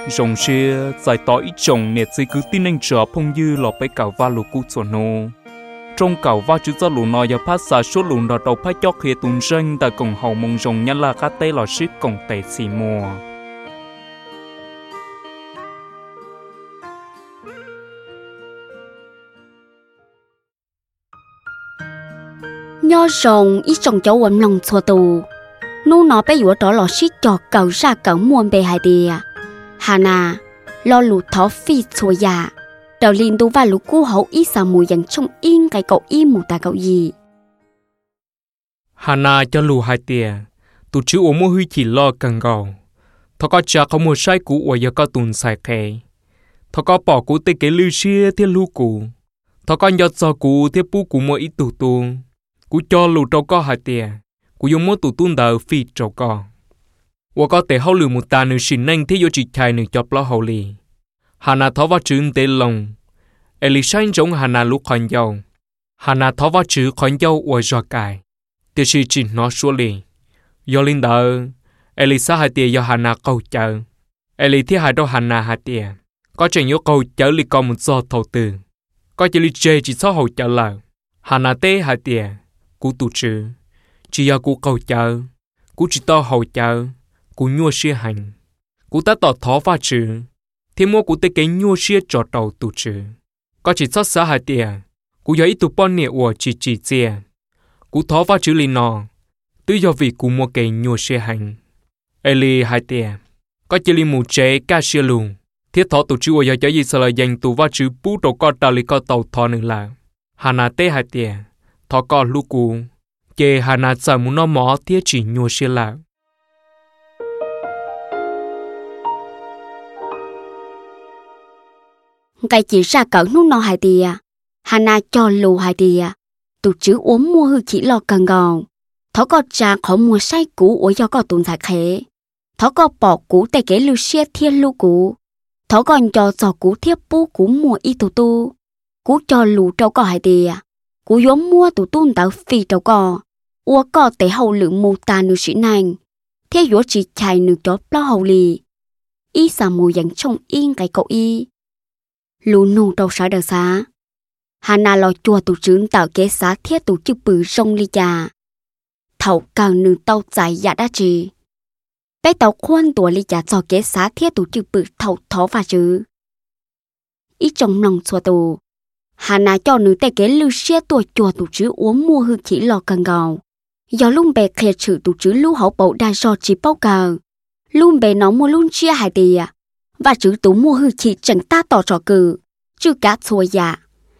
rồng xe giải tỏ ít chồng nè chỉ cứ tin anh trở phong dư lọ bay cào va lù cú chuẩn nô trong cào va chữ cho lù nọ giờ phát xả số lù nọ đầu phát chóc khía tùng ranh tại cổng hậu mông rồng nhân là cá tê lọ ship cổng tệ xì mùa nho rồng ít trồng cháu quấn lòng xua tù nô nó bé dũa đó lò ship cho cầu ra cỡ muôn bề hai đìa hà nà lo lụt thó phi chua dạ đầu liên tu và lũ cú hậu ít xà mùi dần trong yên cái cậu im mù ta cậu gì hà nà cho lù hai tia tụ chữ ổ mua huy chỉ lo cần gầu thọ có cha không mua sai cũ ở giờ có tuần xài kề thọ có bỏ cũ tê cái lưu xia thiết lưu cũ thọ có nhọt giò cũ thiết pu cũ mua ít tụ tu cũ cho lù trâu có hai tia cũ dùng mua tụ tuôn đờ phi trâu co và có thể hậu lù một ta nữ xin nhanh thế vô chỉ chạy nữ chọc lo hậu lì hà nà thọ vào chữ tê lòng Elisha giống hà nà lúc khoan dâu hà nà thọ vào chữ khoan dâu ở giò cài tiêu sĩ chỉ nó xua lì do linh đỡ Elisa hai tia do hà nà câu chờ Eli thiết hai đôi hà nà hai tia có chuyện nhớ câu chờ lì con một giò thầu từ có chỉ lì chê chỉ số hậu chờ là hà nà tê hai tia cú tụ chữ chỉ do cú câu chờ cú chỉ to hậu chờ cú nhua xia hành cú ta tỏ thó va chữ thêm mua cú tê cái nhua xia trò đầu tụ chữ có chỉ sót xã hai tia cú do ít tụ bon nè ủa chỉ chia cú thó va chữ lì nọ tư do vì cú mua cái nhua xia hành Eli hai tia có chỉ lì mù chế ca xia lùn thiết thọ tụ chữ ủa cho gì sợ là dành tụ va chữ bú đồ co tàu lì co tàu thọ nữa là hà nà tê hai tia thọ co lu cú chê hà nà sợ muốn nó mỏ thiết chỉ nhua xia là cái chỉ ra cỡ nút nó hai tia hà nà cho lù hai tia tụ chữ uống mua hư chỉ lo cần gòn thó có trà khó mua say cũ ở do có tồn tại khế thó có bỏ cũ tay kế lưu xe thiên lưu cũ thó còn cho giò cũ thiết pu cũ mua y tụ tu cũ cho lù trâu có hai tia cũ giống mua tụ tuôn tạo phi trâu cò ua có tế hậu lượng mù tà nữ sĩ nành thế dỗ chỉ chạy nữ chó lo hậu lì y xà mù dành trong yên cái cậu y lù nù trâu xã đờ xá hà nà lò chùa tụ trứng tạo kế xá thiết tụ chữ bự rong ly trà thầu cao nữ tàu dài dạ đá trì bé tàu khoan tùa ly trà cho kế xá thiết tụ chữ bự thầu thó và chữ ít trong lòng xua tù hà nà cho nữ tay kế lưu xe tuổi chùa tụ trứ uống mua hư chỉ lò cần gào do luôn bè khề chữ tụ trứ lưu hậu bầu đa do chỉ bao cờ luôn bè nó mua luôn chia hai tìa và chữ tụ mua hư chỉ chẳng ta tỏ trò cử chứ cá xua dạ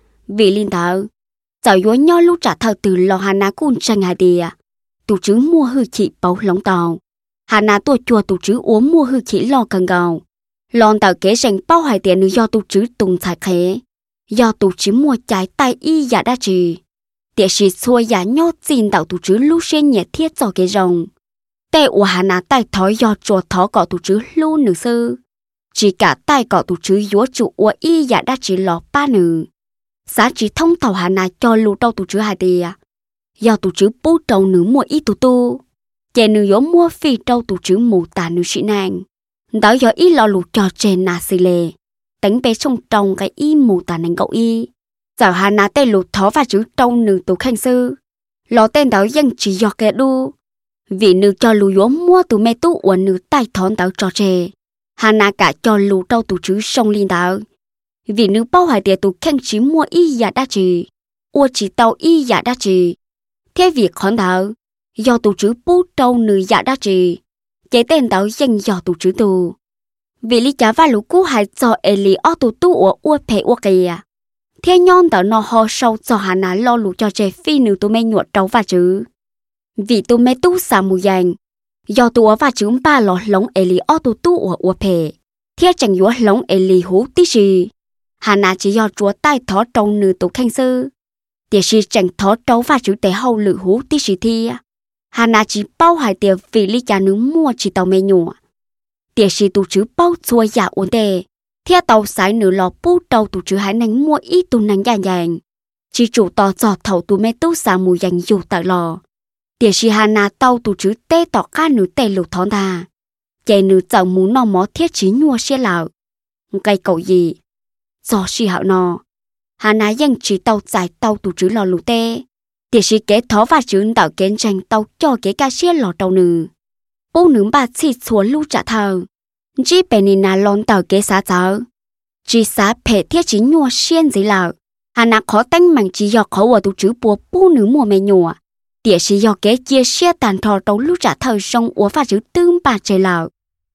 vì linh thở giờ dối nho lúc trả thờ từ lò hà nà cun tranh hai tìa tụ trứ mua hư chỉ bao lóng tàu hà nà tuổi chùa tụ trứ uống mua hư chỉ lò cần gào lòn tàu kế rành bao hai tìa nữ do tụ trứ tùng thải khế do tụ trứ mua trái tay y dạ đa trì tiệ sĩ xua dạ nhó xin tạo tụ trứ lưu xuyên nhẹ thiết cho cái rồng tệ ủa hà nà tay thói do chùa thó cọ tụ trứ lưu nữ sư chỉ cả tay cọ tụ trứ dúa trụ ủa y dạ đa trì lọ ba nữ xã chỉ thông tàu hà nà cho lưu đâu tụ trứ hai tìa do tụ trứ bú trâu nữ mua y tụ tu chè nữ dỗ mua phi trâu tụ trứ mù tà nữ sĩ nàng đó do y lọ lụ cho chè nà xì lề đánh bé trong trồng cái y mù tà nành cậu y giờ hà nà tay lụt thó và chữ trâu nữ tụ khanh sư lọ tên đó dân chỉ do kẻ đu vì nữ cho lù dỗ mua tụ mê tu uẩn nữ tay thón tao cho chè hà nà cả cho lù trâu tụ chữ sông liên tao vì nữ bao hải tiệt tụ khanh chỉ mua y giả đa trì ua chỉ tàu y giả đa trì thế việc khón tao do tụ chữ bú trâu nữ giả đa trì chế tên tao dân do tụ chữ tụ vì lý trả và lũ cú hại cho Eli ở tụ tu ở ua phe ua kìa thế nhon tao nó ho sâu cho hà nà lo lũ cho trẻ phi nữ tụ mê nhuột trâu và chữ vì tụ mê tu xà mù dành do tụ ở và chữ ba lọ lóng Eli ở tụ tu ở ua phe thế chẳng dũa lóng Eli hú tí gì hà nà chỉ do chúa tay thó trâu nữ tụ khanh sư tiệt sĩ chẳng thó trâu và chữ tế hậu lự hú tí gì thi hà nà chỉ bao hải tiệt vì lý trả nữ mua chỉ tàu mê nhụa tiệt sĩ tụ chữ bao chua giả ổn đề theo tàu sái nữ lò bú trâu tụ chữ hải nành mua ít tụ nành dàn dàn chỉ chủ tỏ giọt thầu tụ mê tu xà mù dành dù tại lò tiệt sĩ hà nà tàu tụ chữ tê tỏ ca nữ tê lục thón thà chạy nữ chậu muốn nó mó thiết chí nhua xe lạo cây cậu gì do suy hạo nó hà ná dân chỉ tàu giải tàu tụ chữ lò lù tê để sĩ kế thó và chữ tạo kiến tranh tàu cho kế ca xe lò tàu nữ bố nữ bà xịt xuống lưu trả thờ chỉ bè nà lon tàu kế xá cháu chỉ xá phê thiết chí nhua xiên gì lạo hà ná khó tanh mảnh chỉ do khó ở tụ chữ bố nữ mùa mẹ nhua địa sĩ do kế chia xe tàn thò tàu lưu trả thờ sông ủa và chữ tương bà trời lạo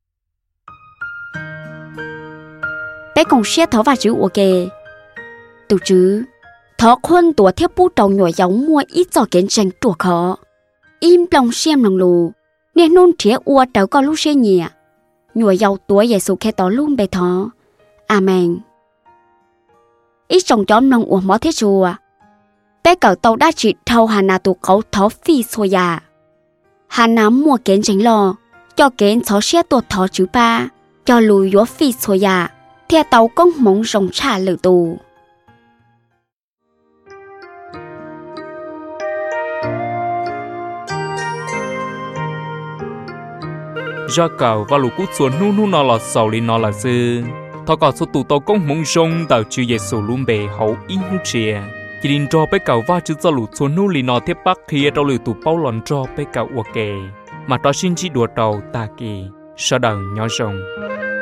bé còn xe thó và chữ ủa kề tụ chữ thó khuôn tủa theo bút đầu nhỏ giống mua ít cho kiến tranh tủa khó im lòng xem lòng lù nên nôn trẻ ua tàu có lúc xe nhẹ nhỏ giàu tuổi giày sụt khe tỏ luôn bề thó amen ít trong chóm lòng ủa mó thiết chùa bé cậu tàu đã chỉ thâu hà nà tụ khấu thó phi xô già hà nà mua kiến tranh lò cho kiến thó xe tuột thó chữ ba cho lùi gió phi xô già theo tàu công mong rồng trả lửa tù do cậu và lũ cút xuống nu nó là sầu li nó là dư thọ cậu số tụ tàu công mong rồng tàu chữ giê xu luôn bề hậu in hú chia chỉ định cho bé cậu và chữ cho lũ xuống nu li nó tiếp bắc khi tàu lửa tụ bao lon cho bé cậu ok mà đó xin chỉ đùa tàu ta kỳ sau đầu nhỏ rồng